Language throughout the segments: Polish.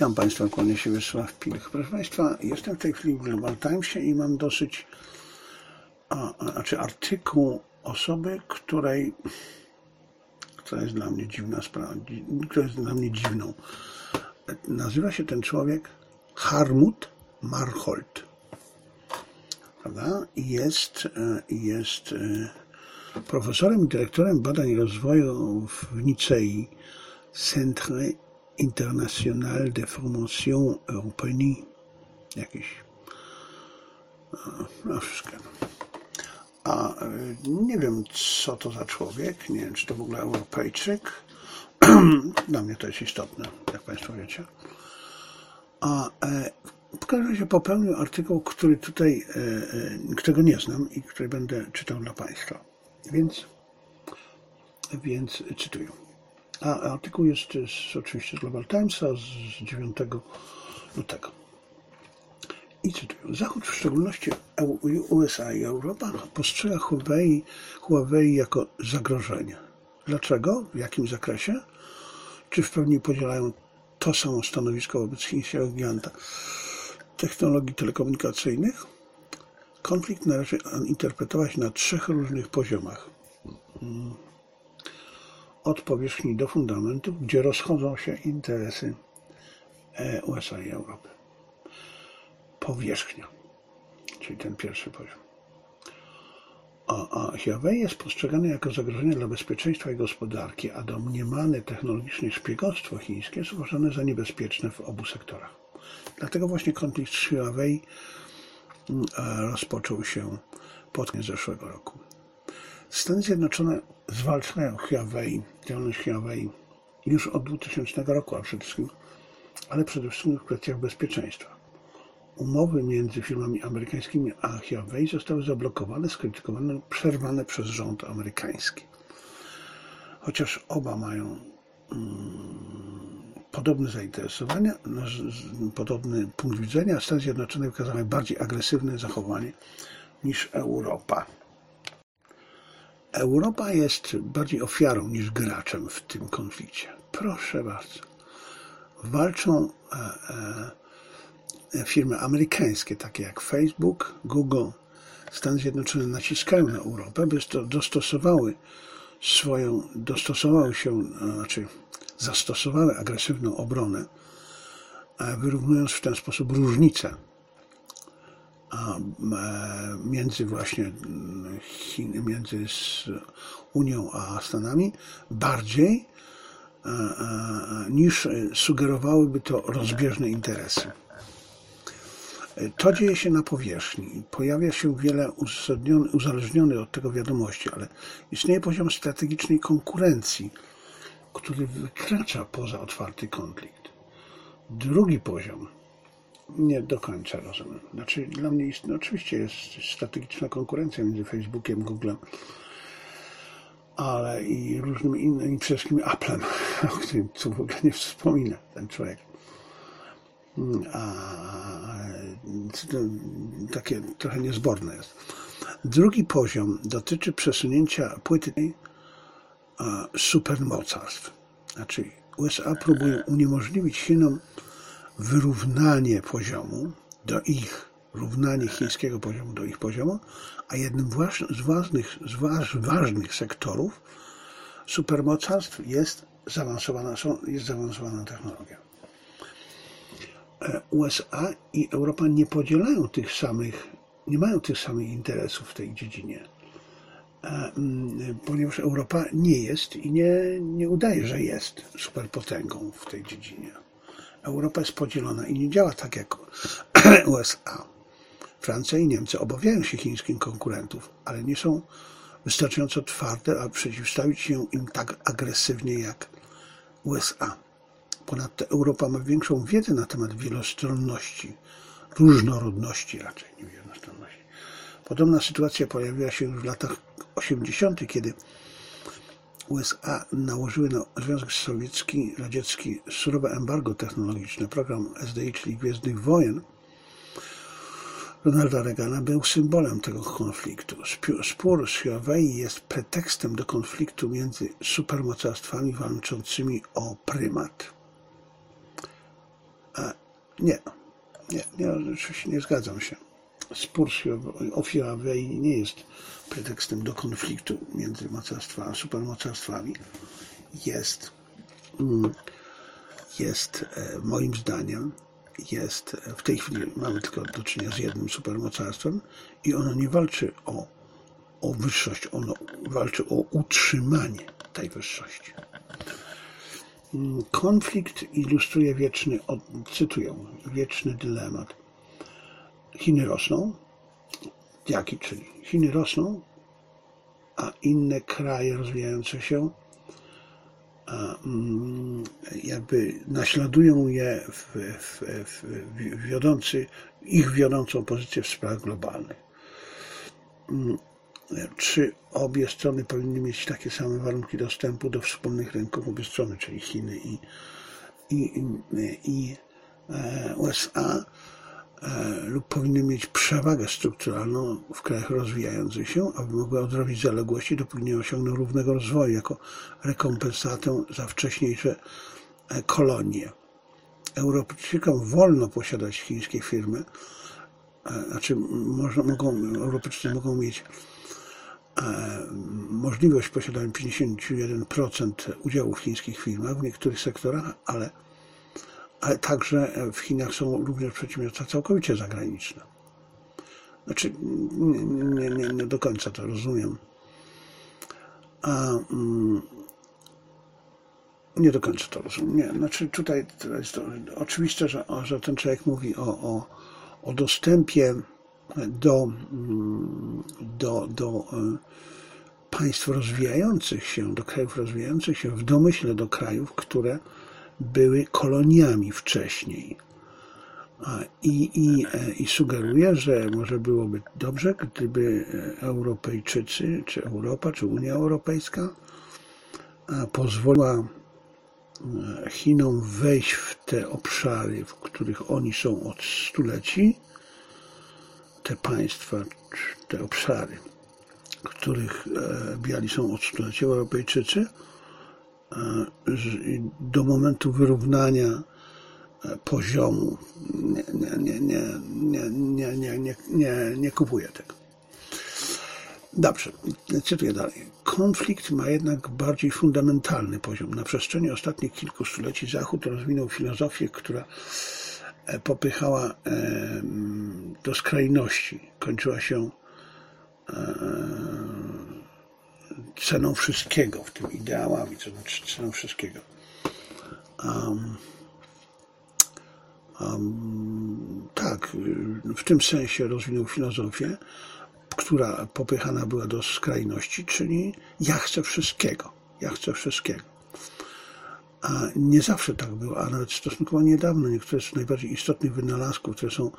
Witam Państwa, kłaniam się Wiesław Pilch. Proszę Państwa, jestem w tej chwili w Global Timesie i mam dosyć artykuł osoby, która jest dla mnie dziwna sprawa, która jest dla mnie dziwną. Nazywa się ten człowiek Hartmut Marchold. Prawda? Jest profesorem i dyrektorem badań i rozwoju w Nicei, Centre International de Formation Européenne, jakiś, wszystko. Nie wiem, co to za człowiek, nie wiem, czy to w ogóle Europejczyk. Dla mnie to jest istotne, jak Państwo wiecie. W każdym razie popełnił artykuł, którego nie znam i który będę czytał dla Państwa. Więc cytuję. Artykuł jest oczywiście z Global Timesa z 9 lutego. I cytuję. Zachód, w szczególności USA i Europa, postrzega Huawei jako zagrożenie. Dlaczego? W jakim zakresie? Czy w pełni podzielają to samo stanowisko wobec chińskiego giganta technologii telekomunikacyjnych? Konflikt należy interpretować na 3 różnych poziomach. Od powierzchni do fundamentów, gdzie rozchodzą się interesy USA i Europy. Powierzchnia, czyli ten pierwszy poziom. Huawei jest postrzegane jako zagrożenie dla bezpieczeństwa i gospodarki, a domniemane technologiczne szpiegostwo chińskie jest uważane za niebezpieczne w obu sektorach. Dlatego właśnie konflikt z Huawei rozpoczął się pod koniec zeszłego roku. Stany Zjednoczone zwalczają działalność Huawei już od 2000 roku, ale przede wszystkim w kwestiach bezpieczeństwa. Umowy między firmami amerykańskimi a Huawei zostały zablokowane, skrytykowane, przerwane przez rząd amerykański. Chociaż oba mają podobne zainteresowania, podobny punkt widzenia, Stany Zjednoczone wykazały bardziej agresywne zachowanie niż Europa. Europa jest bardziej ofiarą niż graczem w tym konflikcie. Proszę bardzo. Walczą firmy amerykańskie, takie jak Facebook, Google. Stany Zjednoczone naciskają na Europę, by zastosowały agresywną obronę, wyrównując w ten sposób różnice między Unią a Stanami bardziej niż sugerowałyby to rozbieżne interesy. To dzieje się na powierzchni. Pojawia się wiele uzależnionych od tego wiadomości, ale istnieje poziom strategicznej konkurencji, który wykracza poza otwarty konflikt. Drugi poziom nie do końca rozumiem. Znaczy, dla mnie oczywiście jest strategiczna konkurencja między Facebookiem, Googlem, ale i różnymi innymi, przede wszystkim Applem, o którym tu w ogóle nie wspomina ten człowiek. Takie trochę niezborne jest. Drugi poziom dotyczy przesunięcia płyty supermocarstw. Znaczy USA próbują uniemożliwić Chinom wyrównanie chińskiego poziomu do ich poziomu, a jednym z ważnych sektorów supermocarstw jest zaawansowana technologia. USA i Europa nie mają tych samych interesów w tej dziedzinie, ponieważ Europa nie jest i nie udaje, że jest superpotęgą w tej dziedzinie. Europa jest podzielona i nie działa tak jak USA. Francja i Niemcy obawiają się chińskich konkurentów, ale nie są wystarczająco twarde, aby przeciwstawić się im tak agresywnie jak USA. Ponadto Europa ma większą wiedzę na temat wielostronności, różnorodności raczej, nie wielostronności. Podobna sytuacja pojawiła się już w latach 80., kiedy USA nałożyły na Związek Radziecki surowe embargo technologiczne. Program SDI, czyli Gwiezdnych Wojen, Ronalda Reagana był symbolem tego konfliktu. Spór z Huawei jest pretekstem do konfliktu między supermocarstwami walczącymi o prymat. Oczywiście nie zgadzam się. Spór o Huawei nie jest pretekstem do konfliktu między supermocarstwami. Moim zdaniem, w tej chwili mamy tylko do czynienia z jednym supermocarstwem i ono nie walczy o wyższość, ono walczy o utrzymanie tej wyższości. Konflikt ilustruje cytuję, wieczny dylemat. Chiny rosną, czyli Chiny rosną, a inne kraje rozwijające się jakby naśladują je ich wiodącą pozycję w sprawach globalnych. Czy obie strony powinny mieć takie same warunki dostępu do wspólnych rynków, obie strony, czyli Chiny i USA, lub powinny mieć przewagę strukturalną w krajach rozwijających się, aby mogły odrobić zaległości, dopóki nie osiągną równego rozwoju jako rekompensatę za wcześniejsze kolonie. Europejczykom wolno posiadać chińskie firmy, Europejczycy mogą mieć możliwość posiadania 51% udziału w chińskich firmach w niektórych sektorach, ale także w Chinach są również przedsiębiorstwa całkowicie zagraniczne. Nie do końca to rozumiem. Nie do końca to rozumiem. Tutaj to jest oczywiste, że ten człowiek mówi o dostępie do państw rozwijających się, do krajów rozwijających się, w domyśle do krajów, które były koloniami wcześniej. I sugeruje, że może byłoby dobrze, gdyby Europejczycy, czy Europa, czy Unia Europejska pozwoliła Chinom wejść w te obszary, w których oni są od stuleci, te państwa, te obszary, w których biali są od stuleci Europejczycy, do momentu wyrównania poziomu. Nie kupuję tego. Dobrze, cytuję dalej. Konflikt ma jednak bardziej fundamentalny poziom. Na przestrzeni ostatnich kilku stuleci Zachód rozwinął filozofię, która popychała do skrajności. Kończyła się ceną wszystkiego, w tym ideałami, to znaczy ceną wszystkiego. Tak, w tym sensie rozwinął filozofię, która popychana była do skrajności, czyli ja chcę wszystkiego. A nie zawsze tak było, a nawet stosunkowo niedawno niektóre z najbardziej istotnych wynalazków, które są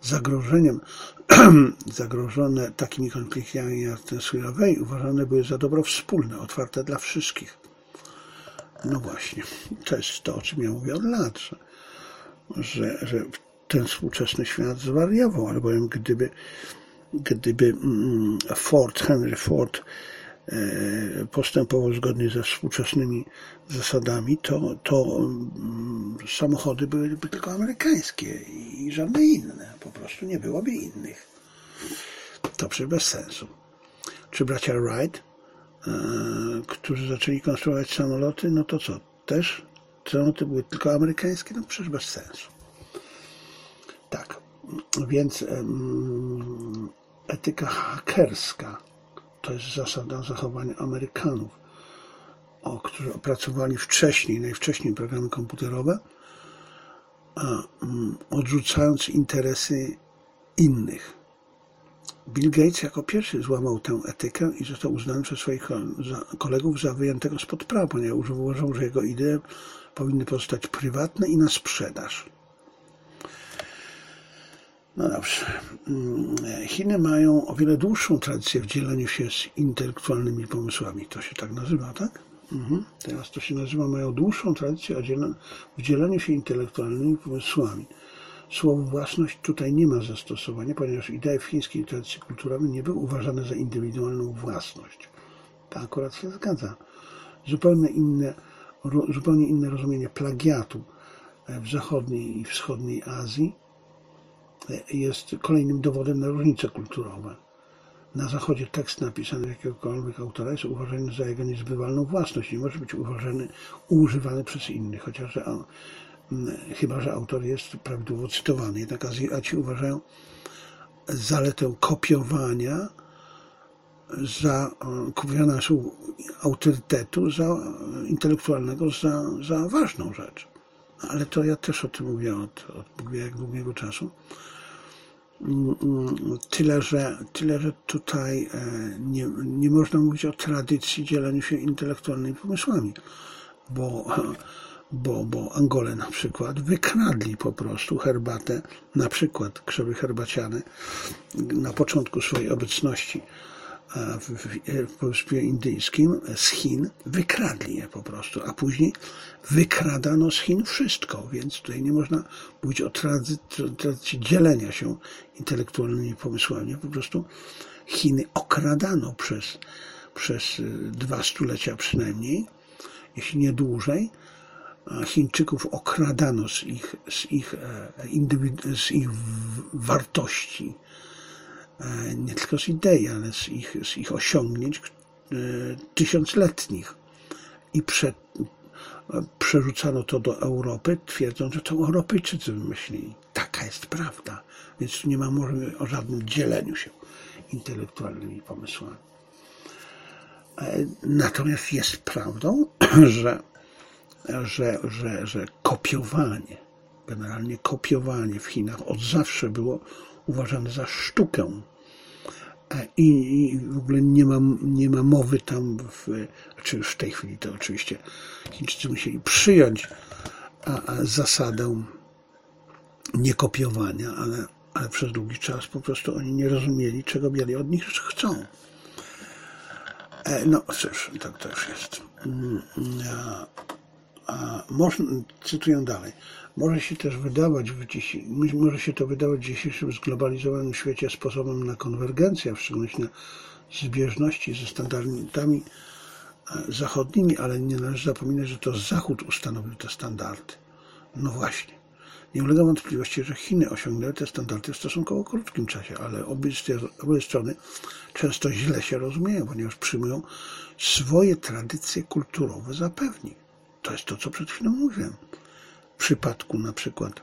zagrożone takimi konfliktami jak ten Huawei, uważane były za dobro wspólne, otwarte dla wszystkich. No właśnie, to jest to, o czym ja mówię od lat, że ten współczesny świat zwariował, albowiem gdyby Henry Ford postępował zgodnie ze współczesnymi zasadami, to samochody byłyby tylko amerykańskie i żadne inne. Po prostu nie byłoby innych. To przecież bez sensu. Czy bracia Wright, którzy zaczęli konstruować samoloty, no to co? Też samoloty były tylko amerykańskie? No przecież bez sensu. Tak, więc etyka hakerska to jest zasada zachowania Amerykanów, którzy opracowali najwcześniej programy komputerowe, odrzucając interesy innych. Bill Gates jako pierwszy złamał tę etykę i został uznany przez swoich kolegów za wyjętego spod prawa, ponieważ uważał, że jego idee powinny pozostać prywatne i na sprzedaż. No dobrze. Chiny mają o wiele dłuższą tradycję w dzieleniu się z intelektualnymi pomysłami. To się tak nazywa, tak? Teraz to się nazywa, mają dłuższą tradycję w dzieleniu się intelektualnymi pomysłami. Słowo własność tutaj nie ma zastosowania, ponieważ idee w chińskiej tradycji kulturowej nie były uważane za indywidualną własność. To akurat się zgadza. Zupełnie inne rozumienie plagiatu w zachodniej i wschodniej Azji jest kolejnym dowodem na różnice kulturowe. Na Zachodzie tekst napisany jakiegokolwiek autora jest uważany za jego niezbywalną własność. Nie może być używany przez innych, chyba że autor jest prawidłowo cytowany. Jednak Azjaci uważają zaletę kopiowania naszego autorytetu intelektualnego za ważną rzecz. Ale to ja też o tym mówię od jak długiego czasu. Tyle, że tutaj nie można mówić o tradycji dzielenia się intelektualnymi pomysłami, bo Angole na przykład wykradli po prostu herbatę, na przykład krzewy herbaciane na początku swojej obecności w Półwyspie Indyjskim z Chin, wykradli je po prostu, a później wykradano z Chin wszystko, więc tutaj nie można mówić o tradycji dzielenia się intelektualnymi pomysłami. Po prostu Chiny okradano przez 2 stulecia przynajmniej, jeśli nie dłużej. Chińczyków okradano z ich wartości, nie tylko z idei, ale z ich osiągnięć tysiącletnich. I przerzucano to do Europy, twierdząc, że to Europejczycy wymyślili. Taka jest prawda. Więc tu nie ma mowy o żadnym dzieleniu się intelektualnymi pomysłami. Natomiast jest prawdą, że kopiowanie, generalnie kopiowanie w Chinach od zawsze było uważane za sztukę. I w ogóle nie ma mowy tam, znaczy już w tej chwili to oczywiście Chińczycy musieli przyjąć zasadę niekopiowania, ale przez długi czas po prostu oni nie rozumieli, czego biali od nich chcą. No cóż, tak to już jest. Cytuję dalej. Może się to wydawać w dzisiejszym zglobalizowanym świecie sposobem na konwergencję, w szczególności na zbieżności ze standardami zachodnimi, ale nie należy zapominać, że to Zachód ustanowił te standardy. No właśnie. Nie ulega wątpliwości, że Chiny osiągnęły te standardy w stosunkowo krótkim czasie, ale obie strony często źle się rozumieją, ponieważ przyjmują swoje tradycje kulturowe za pewnik. To jest to, co przed chwilą mówiłem. W przypadku na przykład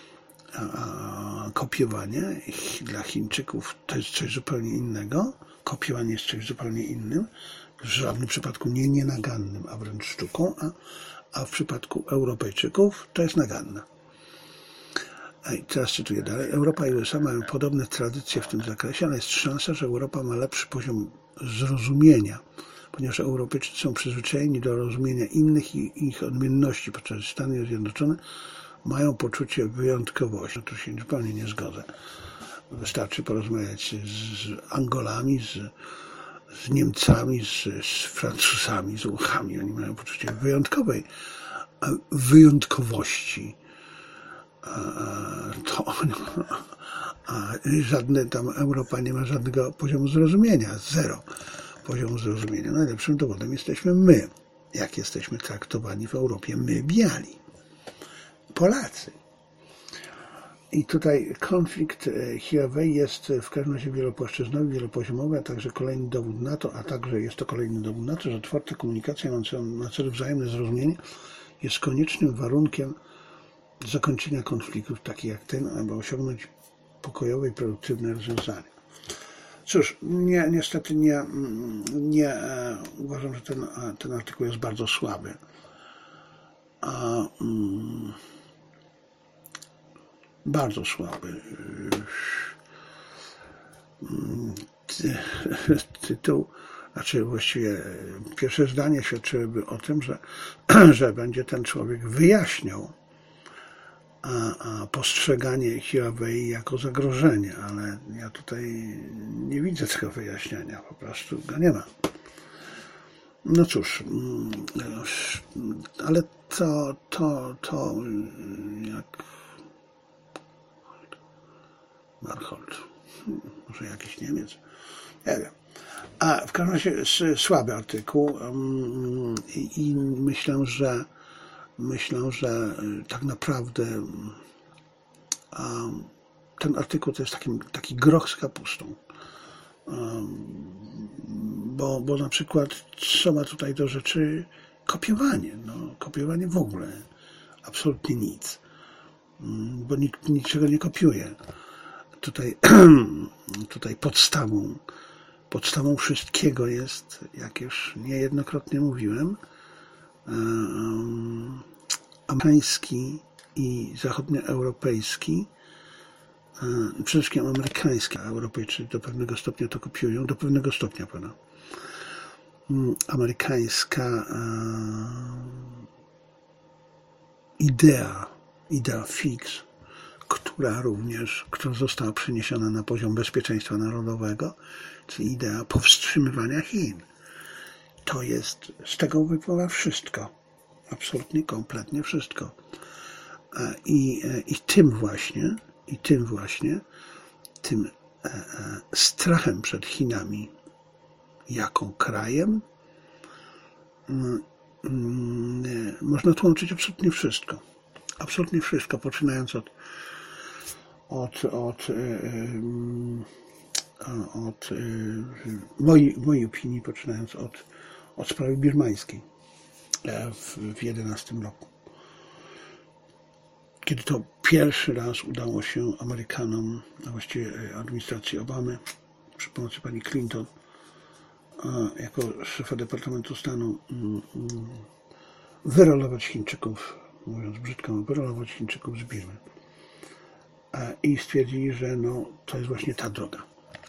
kopiowania dla Chińczyków to jest coś zupełnie innego. Kopiowanie jest czymś zupełnie innym. W żadnym przypadku nie nienagannym, a wręcz sztuką, a w przypadku Europejczyków to jest naganne. I teraz cytuję dalej. Europa i USA mają podobne tradycje w tym zakresie, ale jest szansa, że Europa ma lepszy poziom zrozumienia, ponieważ Europejczycy są przyzwyczajeni do rozumienia innych i ich odmienności, podczas Stany Zjednoczone mają poczucie wyjątkowości. No tu się zupełnie nie zgodzę. Wystarczy porozmawiać z Angolami, z Niemcami, z Francuzami, z Włochami. Oni mają poczucie wyjątkowości. Żadne tam Europa nie ma żadnego poziomu zrozumienia. Zero poziomu zrozumienia. Najlepszym dowodem jesteśmy my. Jak jesteśmy traktowani w Europie? My biali. Polacy. I tutaj konflikt Huawei jest w każdym razie wielopłaszczyznowy, wielopoziomowy, a także kolejny dowód na to, że otwarta komunikacja mająca na celu wzajemne zrozumienie jest koniecznym warunkiem zakończenia konfliktów takich jak ten, aby osiągnąć pokojowe i produktywne rozwiązania. Cóż, niestety nie uważam, że ten artykuł jest bardzo słaby. Bardzo słaby. Tytuł, znaczy właściwie pierwsze zdanie świadczyłyby o tym, że będzie ten człowiek wyjaśniał postrzeganie Huawei jako zagrożenie, ale ja tutaj nie widzę tego wyjaśnienia, po prostu go nie ma. No cóż, ale to jak Marhold, może jakiś Niemiec, nie wiem. A w każdym razie słaby artykuł i myślę, myślę, że tak naprawdę ten artykuł to jest taki groch z kapustą. Bo na przykład co ma tutaj do rzeczy kopiowanie. Kopiowanie w ogóle. Absolutnie nic. Bo nikt niczego nie kopiuje. Tutaj podstawą wszystkiego jest, jak już niejednokrotnie mówiłem, amerykański i zachodnioeuropejski, przede wszystkim amerykański, a Europejczycy do pewnego stopnia to kopiują, do pewnego stopnia, prawda? Amerykańska idea fix, która została przeniesiona na poziom bezpieczeństwa narodowego, czyli idea powstrzymywania Chin. To jest, z tego wypływa wszystko. Absolutnie, kompletnie wszystko. I tym strachem przed Chinami jako krajem można tłumaczyć absolutnie wszystko. Absolutnie wszystko, poczynając w mojej opinii, poczynając od sprawy birmańskiej w 11 roku. Kiedy to pierwszy raz udało się Amerykanom, a właściwie administracji Obamy, przy pomocy pani Clinton, jako szefa Departamentu Stanu, wyrolować Chińczyków, mówiąc brzydko, wyrolować Chińczyków z Birmy. I stwierdzili, że to jest właśnie ta droga.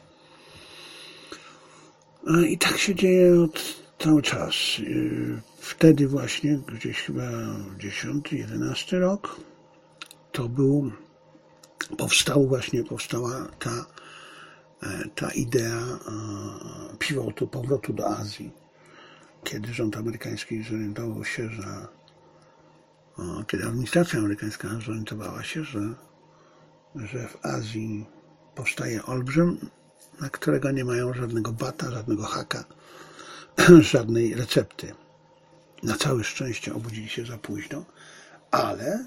I tak się dzieje cały czas. Wtedy właśnie, gdzieś chyba 10, 11 rok, powstała ta idea pivotu, powrotu do Azji. Kiedy rząd amerykański zorientował się, kiedy administracja amerykańska zorientowała się, że w Azji powstaje olbrzym, na którego nie mają żadnego bata, żadnego haka, żadnej recepty. Na całe szczęście obudzili się za późno, ale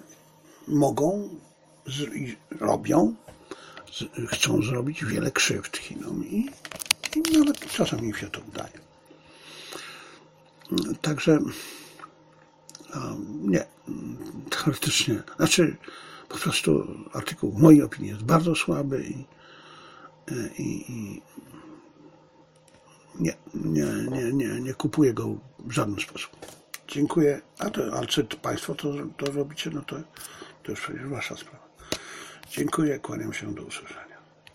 chcą zrobić wiele krzywd Chinom i nawet czasem im się to udaje. Także nie, teoretycznie, po prostu artykuł w mojej opinii jest bardzo słaby i nie kupuję go w żaden sposób. Dziękuję. Ale czy Państwo to robicie, to już wasza sprawa. Dziękuję, kłaniam się, do usłyszenia.